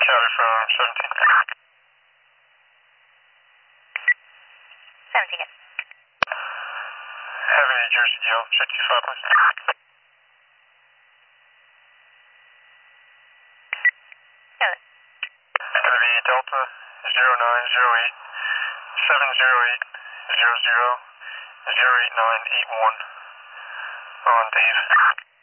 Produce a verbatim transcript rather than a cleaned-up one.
Cali from seventeen. seventeen. Heavy New Jersey, Yellow, check two five, please. Seven. Heavy Delta, zero nine zero eight, seven zero eight, zero zero, zero eight nine eight one. On Dave.